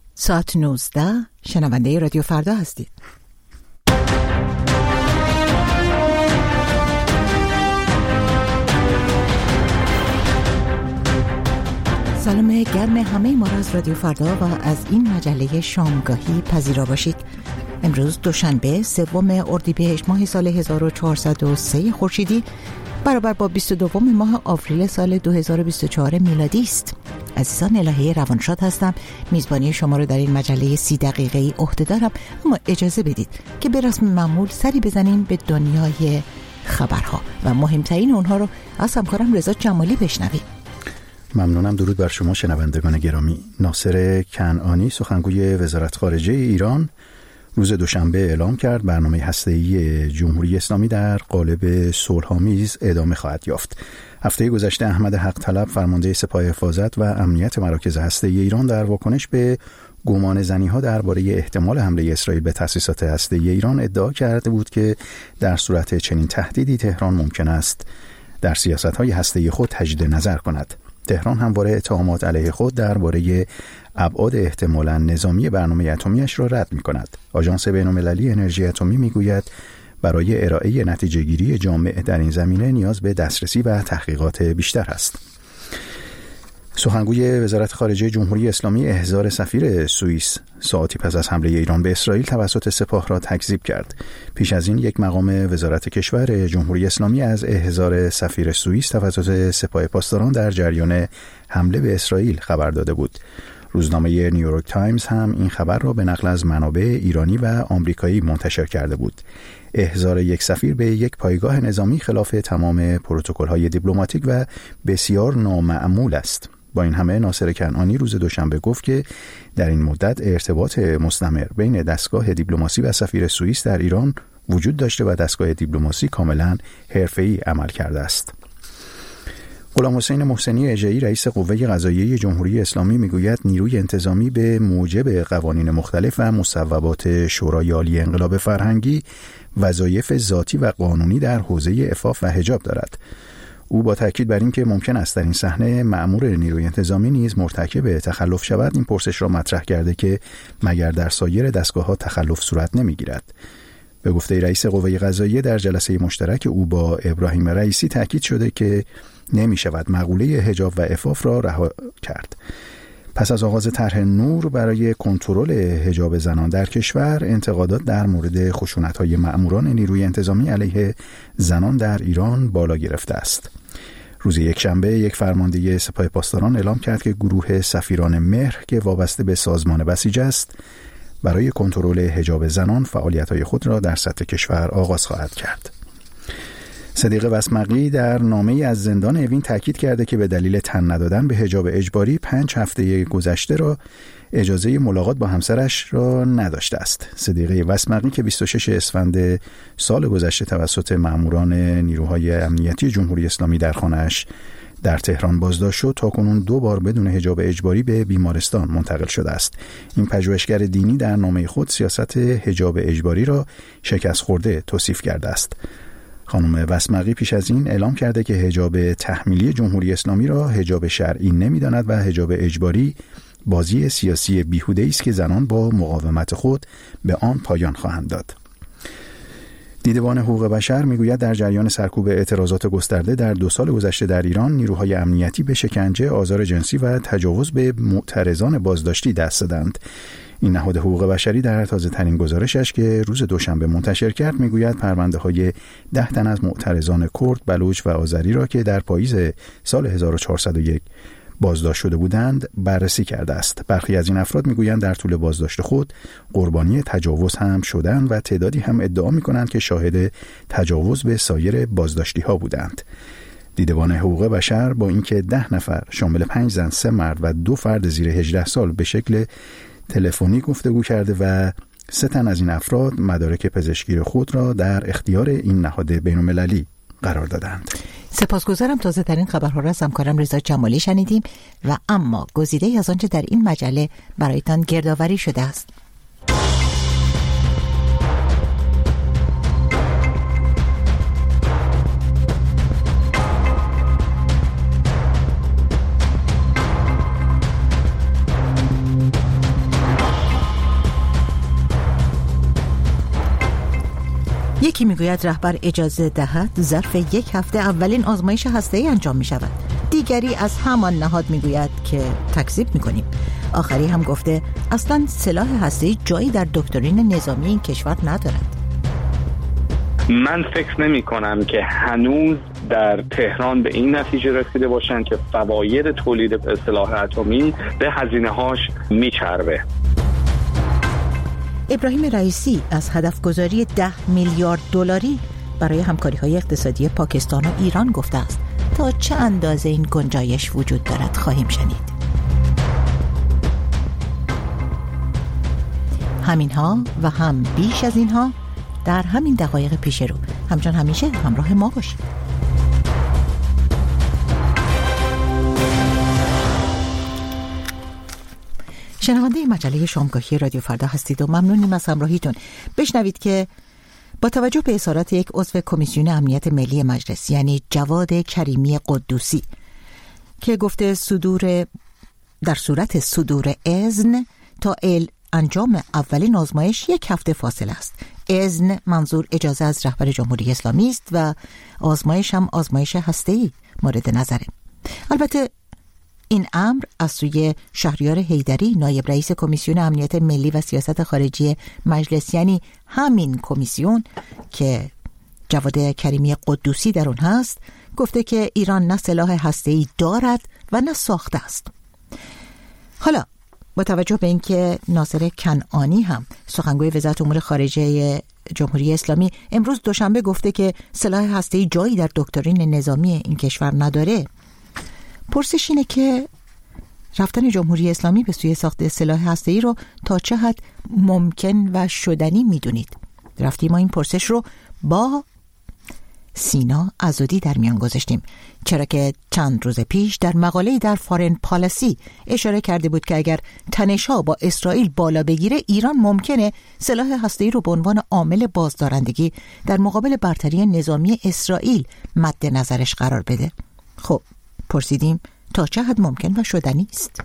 ساعت 19 شنونده رادیو فردا هستید. سلام گرم همه ما را از رادیو فردا و از این مجله شامگاهی پذیرا باشید. امروز دوشنبه 3 اردیبهشت ماه سال 1403 خورشیدی برابر با 22 ماه آوریل سال 2024 میلادی است. عزیزان، الهه روانشاد هستم. میزبانی شما رو در این مجله 30 دقیقه‌ای عهده دارم، اما اجازه بدید که به رسم معمول سری بزنیم به دنیای خبرها و مهمترین اونها رو از همکارم رضا جمالی بشنویم. ممنونم. درود بر شما شنوندگان گرامی. ناصر کنعانی سخنگوی وزارت خارجه ایران روز دوشنبه اعلام کرد برنامه هسته‌ای جمهوری اسلامی در قالب صلح‌آمیز ادامه خواهد یافت. هفته گذشته احمد حق طلب فرمانده سپاه حفاظت و امنیت مراکز هسته‌ای ایران در واکنش به گمانه‌زنی‌ها درباره احتمال حمله اسرائیل به تأسیسات هسته‌ای ایران ادعا کرده بود که در صورت چنین تهدیدی تهران ممکن است در سیاست‌های هسته‌ای خود تجدید نظر کند. تهران همواره اتهامات علیه خود درباره ابعاد احتمالاً نظامی برنامه اتمیش را رد می‌کند. آژانس بین‌المللی انرژی اتمی می‌گوید برای ارائه نتیجه‌گیری جامع در این زمینه نیاز به دسترسی و تحقیقات بیشتر است. سخنگوی وزارت خارجه جمهوری اسلامی احضار سفیر سوئیس ساعتی پس از حمله ایران به اسرائیل توسط سپاه را تکذیب کرد. پیش از این یک مقام وزارت کشور جمهوری اسلامی از احضار سفیر سوئیس توسط سپاه پاسداران در جریان حمله به اسرائیل خبر داده بود. روزنامه نیویورک تایمز هم این خبر را به نقل از منابع ایرانی و آمریکایی منتشر کرده بود. احضار یک سفیر به یک پایگاه نظامی خلاف تمام پروتکل‌های دیپلماتیک و بسیار نامعمول است. با این همه ناصر کنعانی روز دوشنبه گفت که در این مدت ارتباط مستمر بین دستگاه دیپلماسی و سفیر سوئیس در ایران وجود داشته و دستگاه دیپلماسی کاملا حرفه‌ای عمل کرده است. غلام حسین محسنی اژه‌ای رئیس قوه قضاییه جمهوری اسلامی میگوید نیروی انتظامی به موجب قوانین مختلف و مصوبات شورای عالی انقلاب فرهنگی وظایف ذاتی و قانونی در حوزه عفاف و حجاب دارد. او با تاکید بر این که ممکن است در این صحنه مأمور نیروی انتظامی نیز مرتکب تخلف شود این پرسش را مطرح کرده که مگر در سایر دستگاه‌ها تخلف صورت نمی‌گیرد. به گفته رئیس قوه قضاییه در جلسه مشترک او با ابراهیم رئیسی تاکید شده که نمی‌شود مقوله حجاب و عفاف را رها کرد. پس از آغاز طرح نور برای کنترل حجاب زنان در کشور، انتقادات در مورد خشونت‌های مأموران نیروی انتظامی علیه زنان در ایران بالا گرفته است. روز یکشنبه یک فرمانده سپاه پاسداران اعلام کرد که گروه سفیران مهر که وابسته به سازمان بسیج است، برای کنترل حجاب زنان فعالیت‌های خود را در سطح کشور آغاز خواهد کرد. صدیق وسمقی در نامه‌ای از زندان اوین تاکید کرده که به دلیل تن ندادن به حجاب اجباری 5 هفته گذشته را اجازه ملاقات با همسرش را نداشته است. صدیق وسمقی که 26 اسفند سال گذشته توسط مأموران نیروهای امنیتی جمهوری اسلامی در خانه‌اش در تهران بازداشت شد، تاکنون 2 بار بدون حجاب اجباری به بیمارستان منتقل شده است. این پژوهشگر دینی در نامه خود سیاست حجاب اجباری را شکست خورده توصیف کرده است. خانم وسمقی پیش از این اعلام کرده که حجاب تحمیلی جمهوری اسلامی را حجاب شرعی نمی‌داند و حجاب اجباری بازی سیاسی بیهوده‌ای است که زنان با مقاومت خود به آن پایان خواهند داد. دیدبان حقوق بشر میگوید در جریان سرکوب اعتراضات گسترده در 2 سال گذشته در ایران نیروهای امنیتی به شکنجه، آزار جنسی و تجاوز به معترضان بازداشتی دست دادند. این نهاد حقوق بشری در تازه‌ترین گزارشش که روز دوشنبه منتشر کرد میگوید پرونده‌های 10 تن از معترضان کرد، بلوچ و آذری را که در پاییز سال 1401 بازداشت شده بودند بررسی کرده است. برخی از این افراد میگویند در طول بازداشت خود قربانی تجاوز هم شدند و تعدادی هم ادعا میکنند که شاهد تجاوز به سایر بازداشتی‌ها بودند. دیدبان حقوق بشر با اینکه 10 نفر شامل 5 زن، 3 مرد و 2 فرد زیر 18 سال به شکل تلفنی گفتگو کرده و 3 تن از این افراد مدارک پزشکی خود را در اختیار این نهاد بین‌المللی قرار دادند. سپاسگزارم. تازه ترین خبرها را از همکارم رضا جمالی شنیدیم و اما گزیده‌ای از آنچه در این مجله برایتان گردآوری شده است. یکی میگوید رهبر اجازه دهد ظرف 1 هفته اولین آزمایش هسته‌ای انجام می شود. دیگری از همان نهاد میگوید که تکذیب میکنیم. آخری هم گفته اصلا سلاح هسته‌ای جایی در دکترین نظامی این کشور ندارد. من فکر نمی کنم که هنوز در تهران به این نتیجه رسیده باشند که فواید تولید سلاح اتمی به هزینه‌هاش میچربه. ابراهیم رئیسی از هدف گذاری 10 میلیارد دلاری برای همکاری‌های اقتصادی پاکستان و ایران گفته است. تا چه اندازه این گنجایش وجود دارد خواهیم شنید. همینها و هم بیش از اینها در همین دقایق پیش رو. همچون همیشه همراه ما باشید. شنونده مجله شامگاهی رادیو فردا هستید و ممنونیم از همراهیتون. بشنوید که با توجه به اظهارات یک عضو کمیسیون امنیت ملی مجلس یعنی جواد کریمی قدوسی که گفته در صورت صدور اذن تا انجام اولین آزمایش 1 هفته فاصله است. اذن منظور اجازه از رهبر جمهوری اسلامی است و آزمایش هم آزمایش هسته‌ای مورد نظره. البته این امر از سوی شهریار حیدری نایب رئیس کمیسیون امنیت ملی و سیاست خارجی مجلس یعنی همین کمیسیون که جواد کریمی قدوسی در اون هست گفته که ایران نه سلاح هسته‌ای دارد و نه ساخته است. حالا با توجه به اینکه ناصر کنعانی هم سخنگوی وزارت امور خارجه جمهوری اسلامی امروز دوشنبه گفته که سلاح هسته‌ای جایی در دکترین نظامی این کشور نداره، پرسش اینه که رفتن جمهوری اسلامی به سوی ساخت سلاح هسته‌ای رو تا چه حد ممکن و شدنی میدونید؟ رفتیم ما این پرسش رو با سینا عزودی در میان گذاشتیم، چرا که چند روز پیش در مقاله‌ای در فارن پالیسی اشاره کرده بود که اگر تنش‌ها با اسرائیل بالا بگیره ایران ممکنه سلاح هسته‌ای رو به عنوان عامل بازدارندگی در مقابل برتری نظامی اسرائیل مد نظرش قرار بده. خب پرسیدیم تا چه حد ممکن و شدنی است؟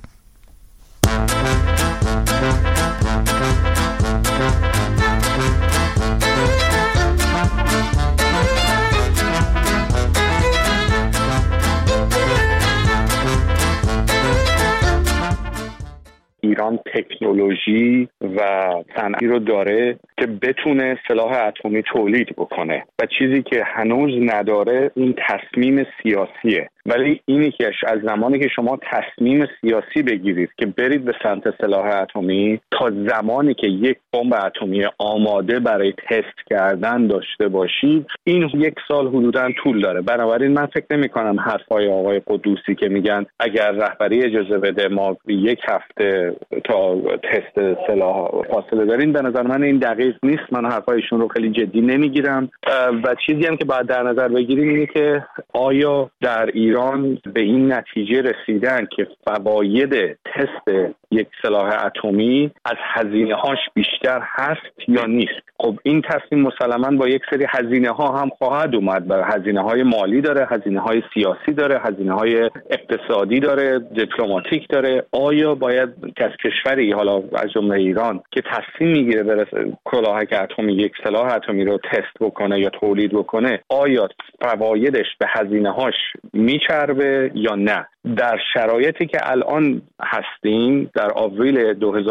ایران تکنولوژی و صنعتی رو داره که بتونه سلاح اتمی تولید بکنه و چیزی که هنوز نداره این تصمیم سیاسیه. ولی اینی که از زمانی که شما تصمیم سیاسی بگیرید که برید به سمت سلاح اتمی تا زمانی که یک بمب اتمی آماده برای تست کردن داشته باشید این 1 سال حدوداً طول داره. بنابراین من فکر نمی‌کنم حرفای آقای قدوسی که میگن اگر رهبری اجازه بده ما 1 هفته تا تست سلاح فاصله داریم، به نظر من این دقیق نیست. من حرفایشون رو خیلی جدی نمیگیرم و چیزی هم که باید در نظر بگیریم اینه که آیا در ایران به این نتیجه رسیدن که فواید تست یک سلاح اتمی از هزینه‌هاش بیشتر هست یا نیست. خب این تصمیم مسلماً با یک سری هزینه‌ها هم خواهد اومد. برای هزینه‌های مالی داره، هزینه‌های سیاسی داره، هزینه‌های اقتصادی داره، دیپلماتیک داره. آیا باید از کشوری حالا از جمله ایران که تصمیم میگیره برسه کلاهک اتمی یک سلاح اتمی رو تست بکنه یا تولید بکنه، آیا فوایدش به هزینه‌هاش میچربه یا نه؟ در شرایطی که الان هستیم در آوریل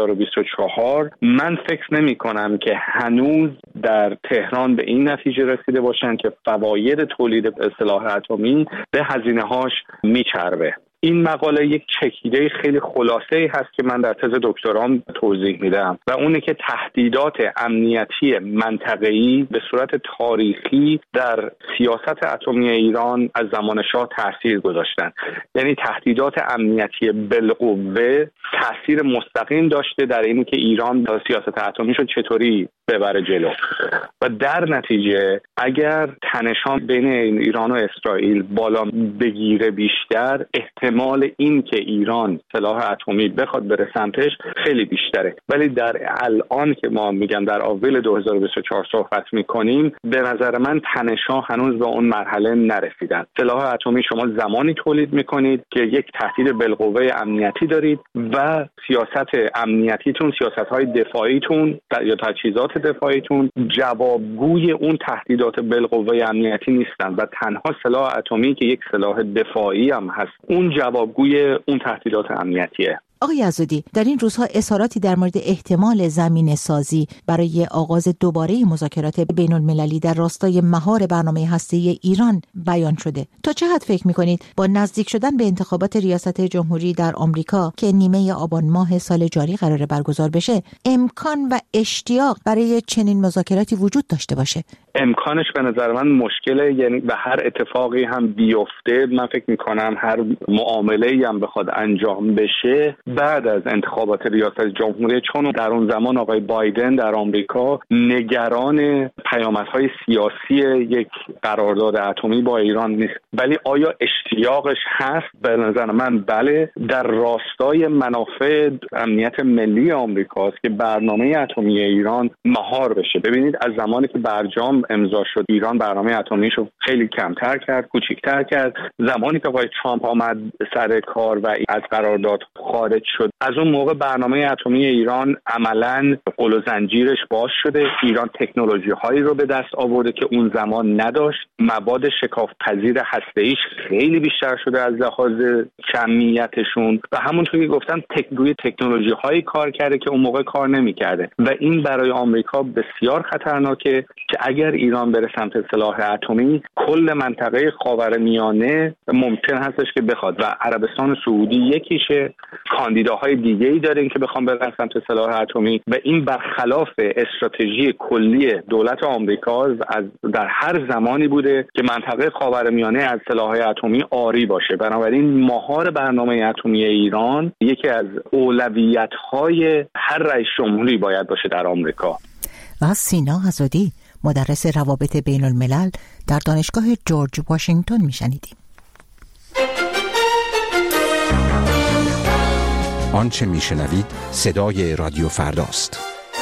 2024 من فکر نمی کنم که هنوز در تهران به این نتیجه رسیده باشن که فواید تولید سلاح اتمی به هزینه‌هاش میچربه. این مقاله یک چکیده خیلی خلاصه‌ای هست که من در تز دکترام توضیح میدم و اونه که تهدیدات امنیتی منطقه‌ای به صورت تاریخی در سیاست اتمی ایران از زمان شاه تاثیر گذاشتن. یعنی تهدیدات امنیتی بالقوه تاثیر مستقیم داشته در اینی که ایران سیاست اتمیشو چطوری ببره جلو و در نتیجه اگر تنش‌ها بین ایران و اسرائیل بالا بگیره بیشتر، احتمال احتمال این که ایران سلاح اتمی بخواد بره سمتش خیلی بیشتره. ولی در الان که ما میگم در آوریل 2024 صحبت میکنیم، به نظر من تنش‌ها هنوز به اون مرحله نرسیدن. سلاح اتمی شما زمانی تولید میکنید که یک تهدید بالقوه امنیتی دارید و سیاست امنیتیتون، سیاست‌های دفاعیتون یا تجهیزات دفاعیتون جوابگوی اون تهدیدات بالقوه امنیتی نیستن و تنها سلاح اتمی که یک سلاح دفاعی هم هست اون جوابگوی اون تهدیدات امنیتیه. آقای عزادی، در این روزها اظهاراتی در مورد احتمال زمینه سازی برای آغاز دوباره مذاکرات بین المللی در راستای مهار برنامه هسته‌ای ایران بیان شده. تا چه حد فکر می‌کنید با نزدیک شدن به انتخابات ریاست جمهوری در آمریکا که نیمه آبان ماه سال جاری قراره برگزار بشه، امکان و اشتیاق برای چنین مذاکراتی وجود داشته باشه؟ امکانش به نظر من مشکله، یعنی به هر اتفاقی هم بیفته من فکر می‌کنم هر معامله‌ای هم بخواد انجام بشه بعد از انتخابات ریاست جمهوری، چون در اون زمان آقای بایدن در آمریکا نگران پیامدهای سیاسی یک قرارداد اتمی با ایران نیست. ولی آیا اشتیاقش هست؟ به نظر من بله، در راستای منافع امنیت ملی آمریکاست که برنامه اتمی ایران مهار بشه. ببینید از زمانی که برجام امضا شد ایران برنامه اتمیشو خیلی کمتر کرد، کوچیک‌تر کرد. زمانی که آقای ترامپ آمد سر کار و از قرارداد خارج شد، از اون موقع برنامه اتمی ایران عملاً قل و زنجیرش باز شده. ایران تکنولوژی هایی رو به دست آورده که اون زمان نداشت. مواد شکاف‌پذیر هسته‌ایش خیلی بیشتر شده از لحاظ کمیتشون و همونطور که گفتم روی تکنولوژی هایی کار کرده که اون موقع کار نمی‌کرده و این برای آمریکا بسیار خطرناکه که اگر ایران بره سمت سلاح اتمی کل منطقه خاورمیانه ممکن هستش که بخواد و عربستان سعودی یکیشه، کاندیداهای دیگه‌ای داریم که بخوام برن سمت سلاح اتمی و این برخلاف استراتژی کلی دولت آمریکا در هر زمانی بوده که منطقه خاورمیانه از سلاح اتمی عاری باشه. بنابراین مهار برنامه اتمی ایران یکی از اولویت‌های هر رئیس جمهوری باید باشه در آمریکا. و سینا عزادی، مدرس روابط بین الملل در دانشگاه جورج واشنگتن میشنیدیم. آنچه میشنوید صدای رادیو فرداست.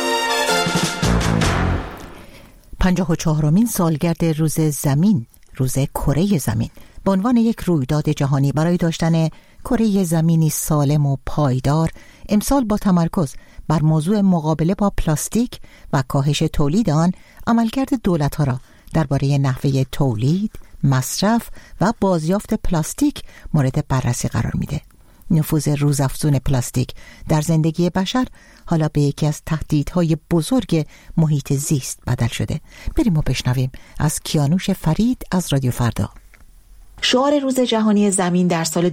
54مین سالگرد روز زمین، روز کره زمین، به عنوان یک رویداد جهانی برای داشتن کره زمینی سالم و پایدار، امسال با تمرکز بر موضوع مقابله با پلاستیک و کاهش تولید آن، عملکرد دولت‌ها را درباره نحوه تولید، مصرف و بازیافت پلاستیک مورد بررسی قرار میده. نفوذ روزافزون پلاستیک در زندگی بشر حالا به یکی از تهدیدهای بزرگ محیط زیست بدل شده. بریم و بشنویم از کیانوش فرید از رادیو فردا. شعار روز جهانی زمین در سال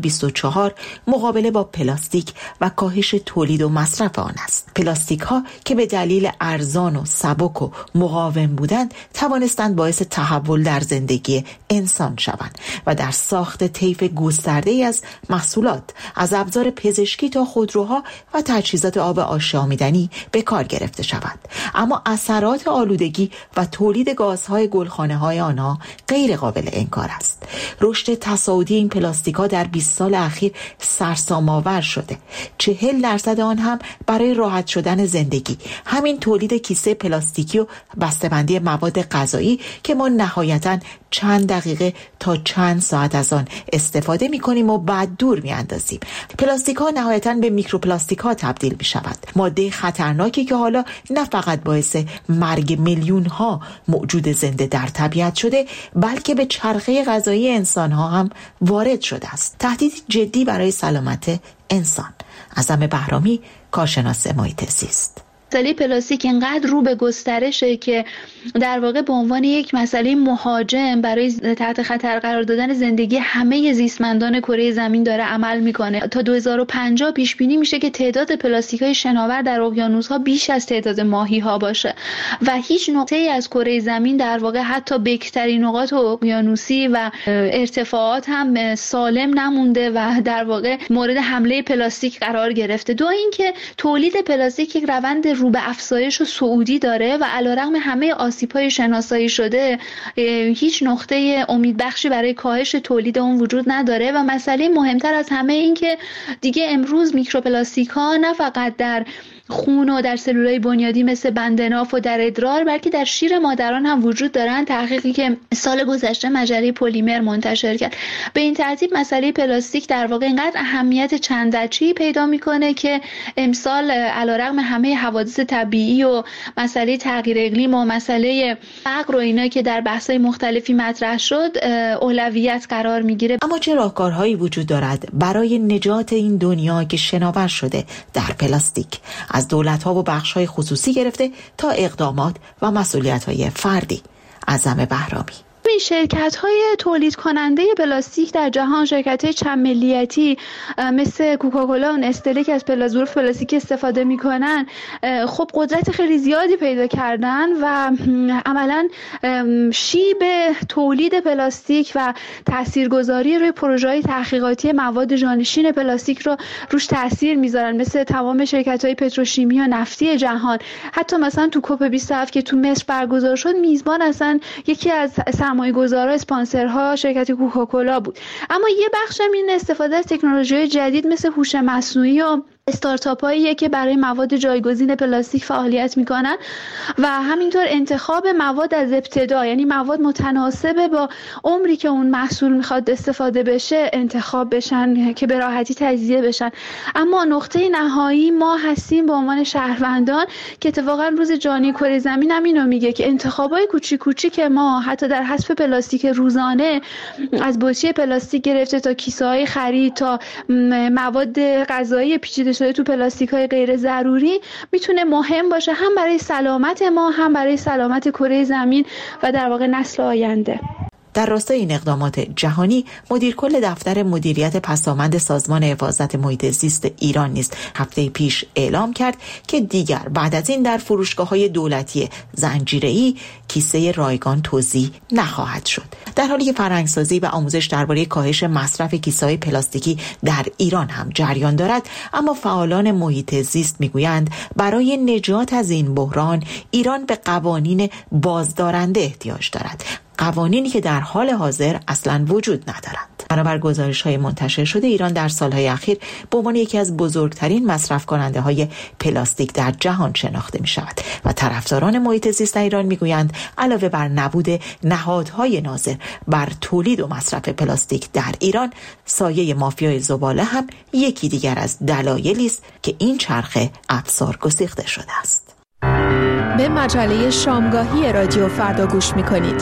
2024 مقابله با پلاستیک و کاهش تولید و مصرف آن است. پلاستیک ها که به دلیل ارزان و سبک و مقاوم بودند توانستند باعث تحول در زندگی انسان شوند و در ساخت طیف گسترده‌ای از محصولات از ابزار پزشکی تا خودروها و تجهیزات آب آشامیدنی به کار گرفته شود. اما اثرات آلودگی و تولید گازهای گلخانه‌های آنها غیر قابل انکار است. رشد تصاعدی این پلاستیک‌ها در 20 سال اخیر سرسام‌آور شده. 40% آن هم برای راحت شدن زندگی. همین تولید کیسه پلاستیکی و بسته‌بندی مواد غذایی که ما نهایتاً چند دقیقه تا چند ساعت از آن استفاده می‌کنیم و بعد دور می‌اندازیم. پلاستیک‌ها نهایتاً به میکروپلاستیک‌ها تبدیل می‌شود. ماده خطرناکی که حالا نه فقط باعث مرگ میلیون‌ها موجود زنده در طبیعت شده، بلکه به چرخه غذایی انسان‌ها هم وارد شده است. تهدید جدی برای سلامت انسان. اعظم بهرامی، کارشناس محیط زیست. مسئله پلاستیک انقدر رو به گسترشه که در واقع به عنوان یک مسئله مهاجم برای تحت خطر قرار دادن زندگی همه زیستمندان کره زمین داره عمل میکنه. تا 2050 پیش بینی میشه که تعداد پلاستیک‌های شناور در اقیانوس‌ها بیش از تعداد ماهی‌ها باشه و هیچ نقطه‌ای از کره زمین در واقع حتی بکرترین نقاط اقیانوسی و ارتفاعات هم سالم نمونده و در واقع مورد حمله پلاستیک قرار گرفته. دو اینکه تولید پلاستیک یک روند رو به افزایش و صعودی داره و علیرغم همه آسیب‌های شناسایی شده هیچ نقطه امیدبخشی برای کاهش تولید اون وجود نداره. و مسئله مهمتر از همه این که دیگه امروز میکروپلاستیک‌ها نه فقط در خون و در سلولای بنیادی مثل بندناف و در ادرار بلکه در شیر مادران هم وجود دارن. تحقیقی که سال گذشته مجله پلیمر منتشر کرد به این ترتیب مسئله پلاستیک در واقع اینقدر اهمیت چند وجهی پیدا میکنه که امسال علیرغم همه حوادث طبیعی و مسئله تغییر اقلیم و مسئله فقر و اینا که در بحث‌های مختلفی مطرح شد اولویت قرار میگیره. اما چه راهکارهایی وجود دارد برای نجات این دنیا که شناور شده در پلاستیک، از دولت‌ها و بخش‌های خصوصی گرفته تا اقدامات و مسئولیت‌های فردی؟ عزم بهرامی. این شرکت‌های تولید کننده پلاستیک در جهان، شرکت‌های چند ملیتی مثل کوکاکولا و نستله که از ظروف پلاستیک استفاده می‌کنن خب قدرت خیلی زیادی پیدا کردن و عملاً شیب تولید پلاستیک و تاثیرگذاری روی پروژه‌های تحقیقاتی مواد جانشین پلاستیک رو روش تاثیر می‌ذارن، مثل تمام شرکت‌های پتروشیمی و نفتی جهان. حتی مثلا تو کوپ 27 که تو مصر برگزار شد میزبان اصلا یکی از سرمایه‌گذارها اسپانسرها شرکت کوکاکولا بود. اما یه بخش هم این استفاده از تکنولوژی‌های جدید مثل هوش مصنوعی و استارتاپ‌هایی که برای مواد جایگزین پلاستیک فعالیت می‌کنن و همینطور انتخاب مواد از ابتدا، یعنی مواد متناسب با عمری که اون محصول می‌خواد استفاده بشه انتخاب بشن که به راحتی تجزیه بشن. اما نقطه نهایی ما هستیم به عنوان شهروندان که اتفاقا روز جهانی کره زمین هم اینو میگه که انتخابای کوچیک کوچیک ما حتی در حذف پلاستیک روزانه، از بطری پلاستیک گرفته تا کیسه‌های خرید تا مواد غذایی پیچیده شده تو پلاستیک‌های غیر ضروری، میتونه مهم باشه هم برای سلامت ما هم برای سلامت کره زمین و در واقع نسل آینده. در راستای این اقدامات جهانی، مدیر کل دفتر مدیریت پساماند سازمان حفاظت محیط زیست ایران نیز هفته پیش اعلام کرد که دیگر بعد از این در فروشگاه‌های دولتی زنجیره‌ای کیسه رایگان توزیع نخواهد شد. در حالی که فرهنگسازی و آموزش درباره کاهش مصرف کیسه‌های پلاستیکی در ایران هم جریان دارد، اما فعالان محیط زیست میگویند برای نجات از این بحران ایران به قوانین بازدارنده احتیاج دارد، قوانینی که در حال حاضر اصلاً وجود ندارند. بنابر گزارش‌های منتشر شده ایران در سالهای اخیر به عنوان یکی از بزرگترین مصرف کننده‌های پلاستیک در جهان شناخته می‌شود و طرفداران محیط زیست ایران می‌گویند علاوه بر نبود نهادهای ناظر بر تولید و مصرف پلاستیک در ایران، سایه مافیای زباله هم یکی دیگر از دلایلی است که این چرخه افسار گسیخته شده است. به مجله شامگاهی رادیو فردا گوش می‌کنید.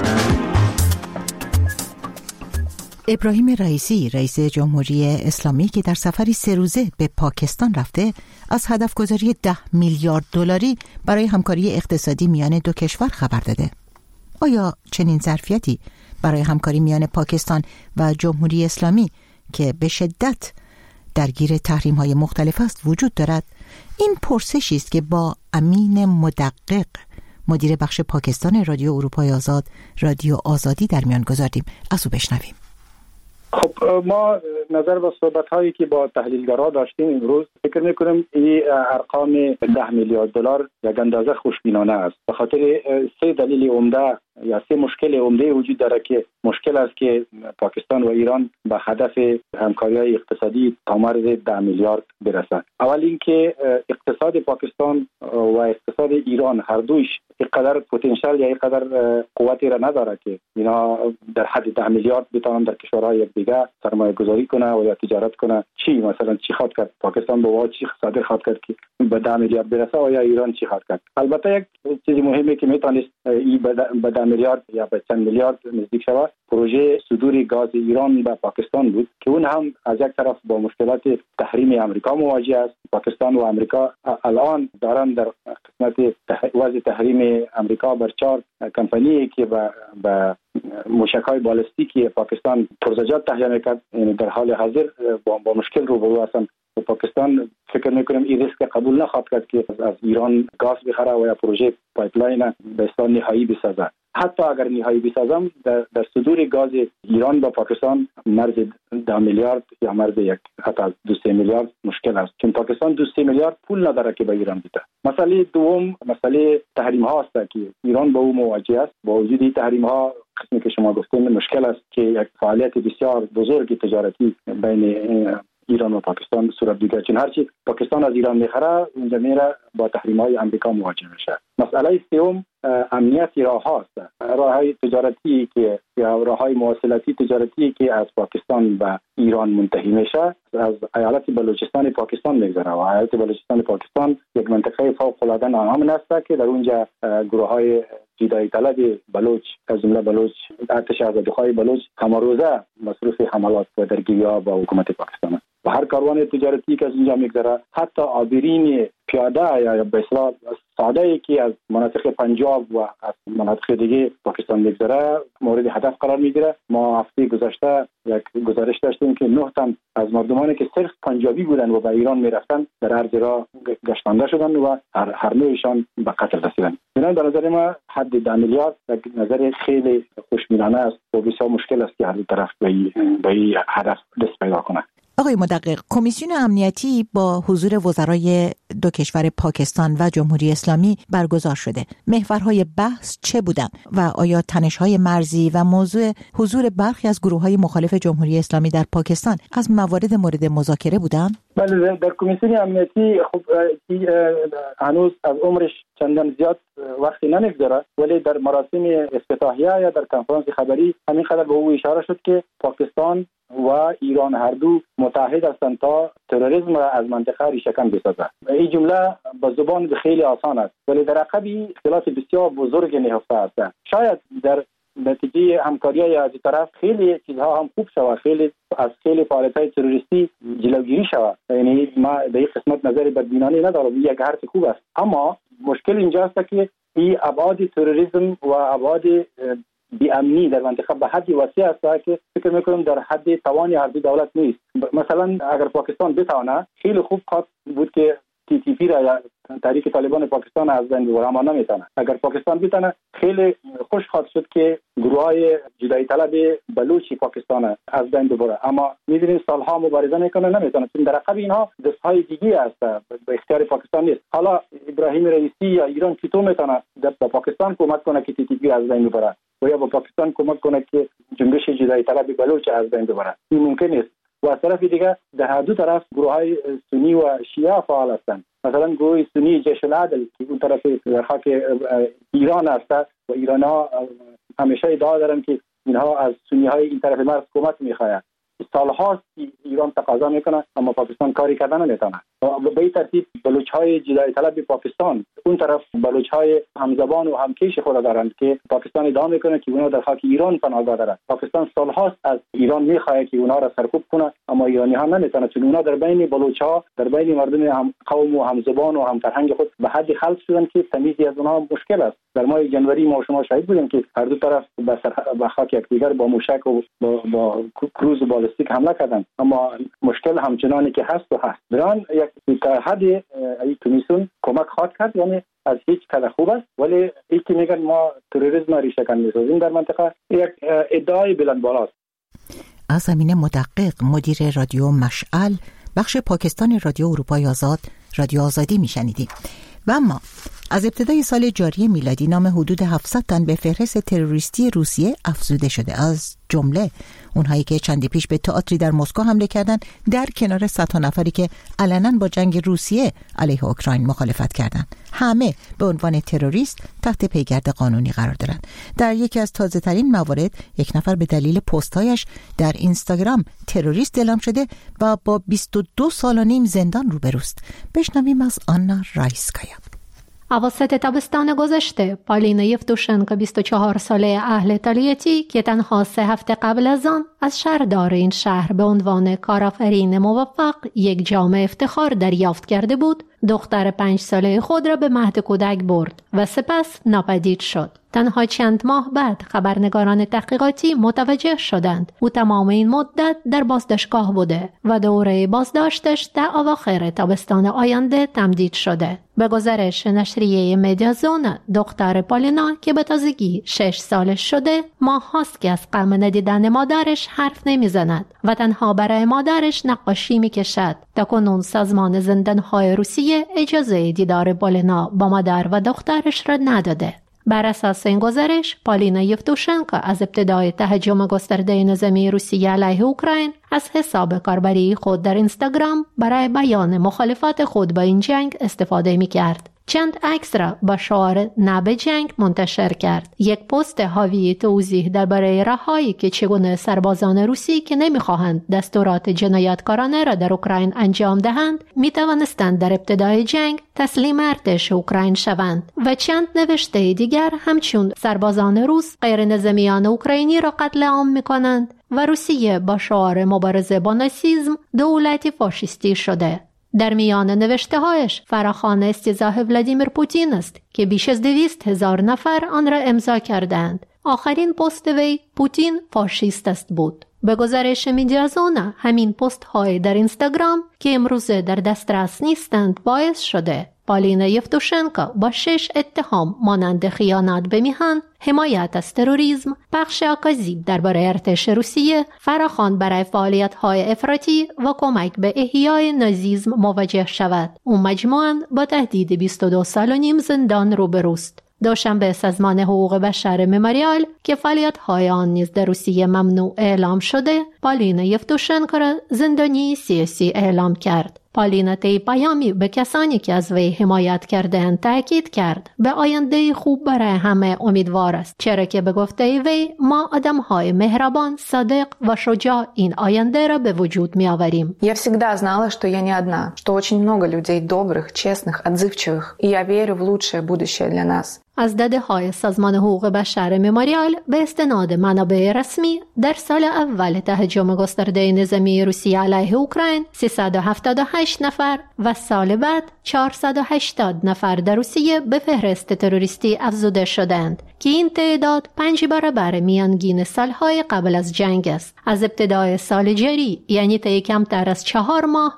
ابراهیم رئیسی، رئیس جمهوری اسلامی که در سفری 3 روزه به پاکستان رفته، از هدف گذاری 10 میلیارد دلاری برای همکاری اقتصادی میان دو کشور خبر داده. آیا چنین ظرفیتی برای همکاری میان پاکستان و جمهوری اسلامی که به شدت درگیر تحریم‌های مختلف است وجود دارد؟ این پرسشی است که با امین مدقق، مدیر بخش پاکستان رادیو اروپای آزاد، رادیو آزادی در میان گذاردیم. از او بشنویم. خب ما نظر به صحبت‌هایی که با تحلیلگرها داشتیم امروز، فکر می‌کنم این ارقام 10 میلیارد دلار یک اندازه خوشبینانه است، به خاطر 3 دلیل عمده یا 3 مشکل عمده وجود داره که مشکل است که پاکستان و ایران به هدف همکاری‌های اقتصادی تامرز 10 میلیارد برسند. اول اینکه اقتصاد پاکستان و اقتصاد ایران هر دویش اینقدر پتانسیل یا اینقدر قوتی را نداره که اینا در حد 10 میلیارد بتوانن در کشورهای یکدیگر سرمایه گذاری کنه و یا تجارت کنه. مثلا چی خواد کرد پاکستان با واقع چی صادر خواد کرد که به 10 میلیارد برسه و یا ایران چی خواد کرد؟ البته یک چیز مهمه که میتونست این به 10 میلیارد یا به چند میلیارد نزدیک شود، پروژه صدور گاز ایران به پاکستان بود که اون هم از یک طرف با مشکلات تحریم آمریکا مواجه است. پاکستان و آمریکا الان دارن در قسمت وضع تحریم آمریکا بر 4 کمپانی که به موشک‌های بالستیکی پاکستان پرزجات تهیه می‌کرد، در حال حاضر با مشکل روبرو هستند. پاکستان فکر می‌کنم این ریسک قبول نخواهد کرد که از ایران گاز بخره و یا پروژه پایپلاین به اصطلاح نهایی بسازه. حتی اگر نهایی بسازم در صدور گاز ایران با پاکستان مرز 10 میلیارد یا مرز حتی 2-3 میلیارد مشکل است، چون پاکستان 2-3 میلیارد پول نداره که به ایران بده. مسئله دوم مسئله تحریم ها است که ایران با او مواجه است. با وجود تحریم ها قسمی که شما گفتین مشکل است که یک فعالیت بسیار بزرگ تجارتی بین ایران و پاکستان صورت بگیره، چون هرچی پاکستان از ایران میخره اونجا میره با تحریم‌های آمریکا مواجه میشه. مسئله سوم امنیت راه‌ها است. راه‌های تجارتی که یا راه‌های مواصلاتی تجارتی که از پاکستان به ایران منتهی میشه از ایالت بلوچستان پاکستان میگذره و ایالت بلوچستان پاکستان یک منطقه فوق‌العاده ناامن است که در اونجا گروه‌های جدایی طلب بلوچ از جمله بلوچ ارتش آزادخواه بلوچ همروزه مصروف حملات و درگیری‌ها با حکومت پاکستان و هر کاروان تجارتی که از اینجا میگذره حتی عابرین پیاده یا به اصطلاح ساده‌ای که از مناطق پنجاب و از مناطق دیگه پاکستان میگذره مورد هدف قرار میگیره. ما هفته گذشته یک گزارش داشتیم که 9 تن از مردمانی که صرف پنجابی بودن و به ایران میرفتن در عرض راه گشتانده شدن و هر نوعشان به قتل رسیدن. اینا در نظر ما حد 10 میلیارد یک نظر خیلی خوشبینانه است و بسیار مشکل است که هر دو طرف به این هدف دست پیدا کنه. آقای مدقق، کمیسیون امنیتی با حضور وزرای دو کشور پاکستان و جمهوری اسلامی برگزار شده. محورهای بحث چه بودند و آیا تنش‌های مرزی و موضوع حضور برخی از گروه‌های مخالف جمهوری اسلامی در پاکستان از موارد مورد مذاکره بودند؟ بله، در کمیسیون امنیتی خب هنوز از عمرش چندان زیاد وقتی نمیگذره، ولی در مراسم افتتاحیه یا در کنفرانس خبری همین قدر به او اشاره شد که پاکستان و ایران هر دو متحد هستند تا تروریسم را از منطقه ریشه‌کن بسازند. این جمله با زبان خیلی آسان است ولی در عقب اختلاف بسیار بزرگ نهفته است. شاید در نتیجه همکاری از طرف خیلی چیزها هم خوب شود، خیلی فعالیت‌های تروریستی جلوگیری شود. یعنی ما در این قسمت نظری بدبینانه ندارم، یک حرف خوب است، اما مشکل اینجاست که این ابعاد تروریسم و ابعاد بی‌امنی در منطقه به حدی وسیع است که فکر می‌کنم در حد توان هر دو دولت نیست. مثلا اگر پاکستان بتواند خیلی خوب خواهد بود که TTP را یا تحریک طالبان پاکستان از بین ببره، اما نمیتونه. اگر پاکستان بتونه خیلی خوش خواهد شد که گروه‌های جدایی طلب بلوچی پاکستان از بین ببره، اما می‌بینیم سالها مبارزه میکنه نمیتونه، چون در عقب اینها دست‌های دیگه است به اختیار پاکستان نیست. حالا ابراهیم رئیسی یا ایران چطور میتونه به پاکستان کمک کنه که TTP از بین ببره و یا به پاکستان کمک کنه که جنبش جدایی طلب بلوچ از بین ببره؟ این ممکن نیست. و از طرف دیگه در هر دو طرف گروه‌های سنی و شیعه فعال هستند. مثلا گروه سنی جیش العدل که اون طرف در خاک ایران است و ایران‌ها همیشه ادعا دارن که اینها از سنی‌های این طرف مرز کمک می‌خواهند. سال‌هاست ایران تقاضا میکنه اما پاکستان کاری کردن نمیتونه. به این ترتیب بلوچ‌های جدایی طلب پاکستان اون طرف بلوچ‌های همزبان و همکیش خود دارند که پاکستان ادعا میکنه که اونها در خاک ایران پناهگاه دارند. پاکستان سال‌هاست از ایران میخواد که اونها را سرکوب کنه اما ایرانی‌ها نمیتونن، چون اونها در بین بلوچ‌ها در بین مردم قوم و همزبان و همفرهنگ خود به حدی خلط شدن که تمیزی از اونها مشکل است. در ماه جنوری ما شما شاهد بودیم که هر دو طرف به خاک یکدیگر با موشک و با کروز بالستیک حمله کردند، اما مشکل همچنانی که هست و هست. بران یک حد این کمیسیون کمک خواهد کرد، یعنی از هیچ کده خوب است، ولی این که میگن ما تروریسم ریشه‌کن می‌سازیم در منطقه یک ادعای بلند بالاست. از زمین مدقق مدیر رادیو مشعل بخش پاکستان رادیو اروپای آزاد رادیو آزادی میشنیدیم. و اما از ابتدای سال جاری میلادی نام حدود 700 تن به فهرست تروریستی روسیه افزوده شده، از جمله اونهایی که چندی پیش به تئاتری در مسکو حمله کردند در کنار 100 نفری که علنا با جنگ روسیه علیه اوکراین مخالفت کردند. همه به عنوان تروریست تحت پیگرد قانونی قرار دارند. در یکی از تازه‌ترین موارد یک نفر به دلیل پست‌هایش در اینستاگرام تروریست اعلام شده و با 22 سال و نیم زندان روبروست. بشنویم از آنا رایسکایا. اواسط تابستان گذشته پالینا یفتوشنکو 24 ساله اهل ایتالیایی که تنها 3 هفته قبل از آن از شهردار این شهر به عنوان کارآفرین موفق یک جام افتخار دریافت کرده بود، دختر 5 ساله خود را به مهد کودک برد و سپس ناپدید شد. تنها چند ماه بعد خبرنگاران تحقیقاتی متوجه شدند او تمام این مدت در بازداشتگاه بوده و دوره بازداشتش در اواخر تابستان آینده تمدید شده. به گزارش نشریه مدیازون، دختر پالینا که به تازگی 6 سالش شده ماه هاست که از غم ندیدن مادرش حرف نمیزند و تنها برای مادرش نقاشی میکشد. تاکنون سازمان زندانهای روسیه اجازه دیدار پالینا با مادر و دخترش را نداده. بر اساس این گزارش، پالینا یفتوشنکو از ابتدای تهاجم گسترده نظامی روسیه علیه اوکراین از حساب کاربری خود در اینستاگرام برای بیان مخالفت خود با این جنگ استفاده می‌کرد. چند عکس را با شعار نه به جنگ منتشر کرد. یک پست حاوی توضیح درباره راههایی که چگونه سربازان روسی که نمی‌خواهند دستورات جنایتکارانه را در اوکراین انجام دهند می‌توانستند در ابتدای جنگ تسلیم ارتش اوکراین شوند و چند نوشته دیگر همچون سربازان روس غیر نظامیان اوکراینی را قتل عام می‌کنند و روسیه با شعار مبارزه با ناسیسم دولتی فاشیستی شده. در میان نوشته‌هایش فراخوان استیزاه ولادیمیر پوتین است که بیش از 200,000 نفر آن را امضا کردند. آخرین پست وی پوتین فاشیست است بود. به گزارش مدیازون، همین پست های در اینستاگرام که امروزه در دسترس نیستند باعث شده پالینا یفتوشنکو با 6 اتهام مانند خیانت به میهن، حمایت از تروریسم، پخش اکاذیب درباره ارتش روسیه، فراخوان برای فعالیت‌های افراطی و کمک به احیای نازیسم مواجه شود. او مجموعاً با تهدید 22 سال و نیم زندان روبروست. دوشنبه سازمان حقوق بشر مموریال که فعالیت‌های آن نیز در روسیه ممنوع اعلام شده، پالینا یفتوشنکو را زندانی سیاسی اعلام کرد. پالینا طی پیامی به کسانی که از وی حمایت کردند تاکید کرد به آینده خوب برای همه امیدوار است، چرا که به گفته وی ما آدم‌های مهربان، صادق و شجاع این آینده را به وجود می‌آوریم. Я всегда знала, что я не одна, что очень много людей добрых, честных, отзывчивых, и я верю в лучшее будущее для нас. از داده‌های سازمان حقوق بشر مموریال به استناد منابع رسمی در سال اول تهاجم گسترده نظامی روسیه علیه اوکراین 378 نفر و سال بعد 480 نفر در روسیه به فهرست تروریستی افزوده شدند که این تعداد 5 برابر میانگین سالهای قبل از جنگ است. از ابتدای سال جاری، یعنی طی کمتر از 4 ماه،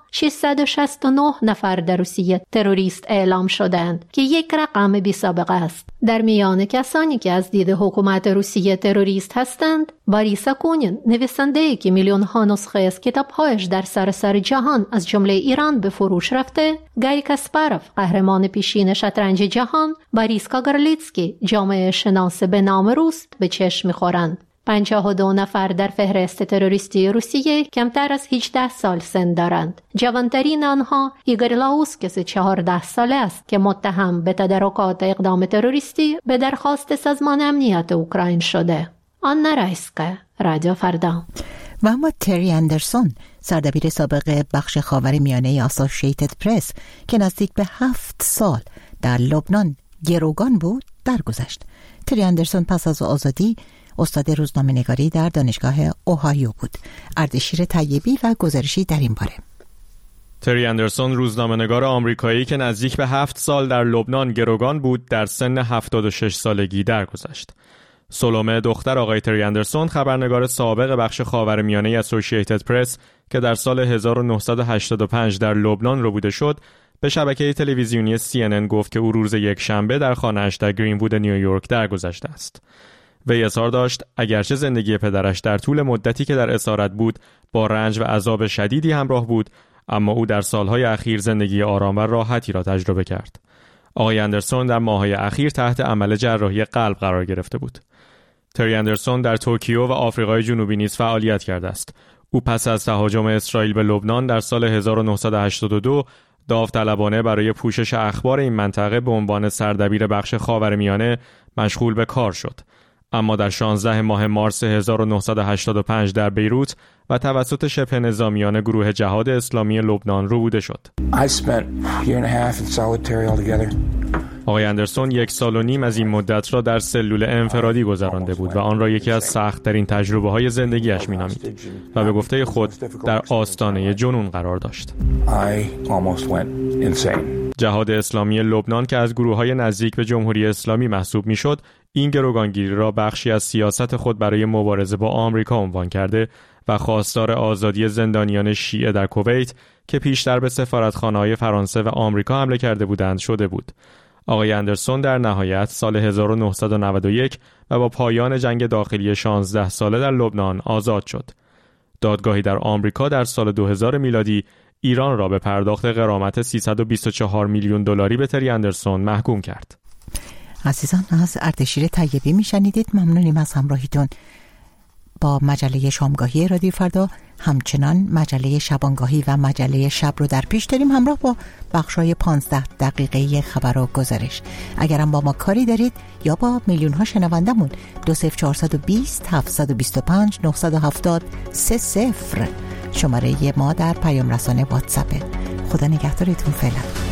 669 نفر در روسیه تروریست اعلام شدند که یک رقم بی‌سابقه است. در میان کسانی که از دید حکومت روسیه تروریست هستند، باریس اکونین، نویسنده‌ای که میلیون‌ها نسخه از کتاب‌هایش در سراسر جهان از جمله ایران به فروش رفته، گاری کاسپاروف، قهرمان پیشین شطرنج جهان، باریس کاگارلیتسکی، جامعه شناس به نام روس، به چشم می‌خورند. 52 نفر در فهرست تروریستی روسیه کمتر از 18 سال سن دارند. جوانترین آنها ایگور لاوسکی 14 ساله است که متهم به تدارکات اقدام تروریستی به درخواست سازمان امنیت اوکراین شده. آنا رایسکا، رادیو فردا. و اما تری اندرسون، سردبیر سابق بخش خاورمیانه آسوشیتد پرس که نزدیک به 7 سال در لبنان گروگان بود، درگذشت. تری اندرسون پس از آزادی استاد روزنامه‌نگاری در دانشگاه اوهایو بود. اردشیر طیبی و گزارشی در این باره. تری اندرسون، روزنامه‌نگار آمریکایی که نزدیک به 7 سال در لبنان گروگان بود، در سن 76 سالگی درگذشت. سولومه، دختر آقای تری اندرسون، خبرنگار سابق بخش خاورمیانه اسوسییتد پرس که در سال 1985 در لبنان ربوده شد، به شبکه تلویزیونی CNN گفت که او روز یکشنبه در خانه‌اش در گرین‌وود نیویورک درگذشته است. وی اظهار داشت اگرچه زندگی پدرش در طول مدتی که در اسارت بود با رنج و عذاب شدیدی همراه بود، اما او در سالهای اخیر زندگی آرام و راحتی را تجربه کرد. آقای اندرسون در ماه‌های اخیر تحت عمل جراحی قلب قرار گرفته بود. تری اندرسون در توکیو و آفریقای جنوبی نیز فعالیت کرده است. او پس از تهاجم اسرائیل به لبنان در سال 1982 داوطلبانه برای پوشش اخبار این منطقه به عنوان سردبیر بخش خاورمیانه مشغول به کار شد. اما در 16 ماه مارس 1985 در بیروت و توسط شبه نظامیان گروه جهاد اسلامی لبنان ربوده شد. آقای اندرسون 1.5 سال از این مدت را در سلول انفرادی گذرانده بود و آن را یکی از سخت‌ترین تجربه‌های زندگیش می‌نامید و به گفته خود در آستانه جنون قرار داشت. جهاد اسلامی لبنان که از گروه‌های نزدیک به جمهوری اسلامی محسوب می‌شد، این گروگانگیری را بخشی از سیاست خود برای مبارزه با آمریکا عنوان کرده و خواستار آزادی زندانیان شیعه در کویت که پیشتر به سفارتخانه‌های فرانسه و آمریکا حمله کرده بودند شده بود. آقای اندرسون در نهایت سال 1991 و با پایان جنگ داخلی 16 ساله در لبنان آزاد شد. دادگاهی در آمریکا در سال 2000 میلادی ایران را به پرداخت غرامت 324 میلیون دلاری به تری اندرسون محکوم کرد. عزیزان، از اردشیر طیبی میشنیدید. ممنونیم از همراهیتون با مجله شامگاهی رادیو فردا. همچنان مجله شبانگاهی و مجله شب رو در پیش داریم همراه با بخشای 15 دقیقه خبر و گزارش. اگرم با ما کاری دارید یا با میلیون ها شنوندمون 20420 725 970 30 شماره ما در پیام رسانه واتساپ. خدا نگهدارتون. فعلا.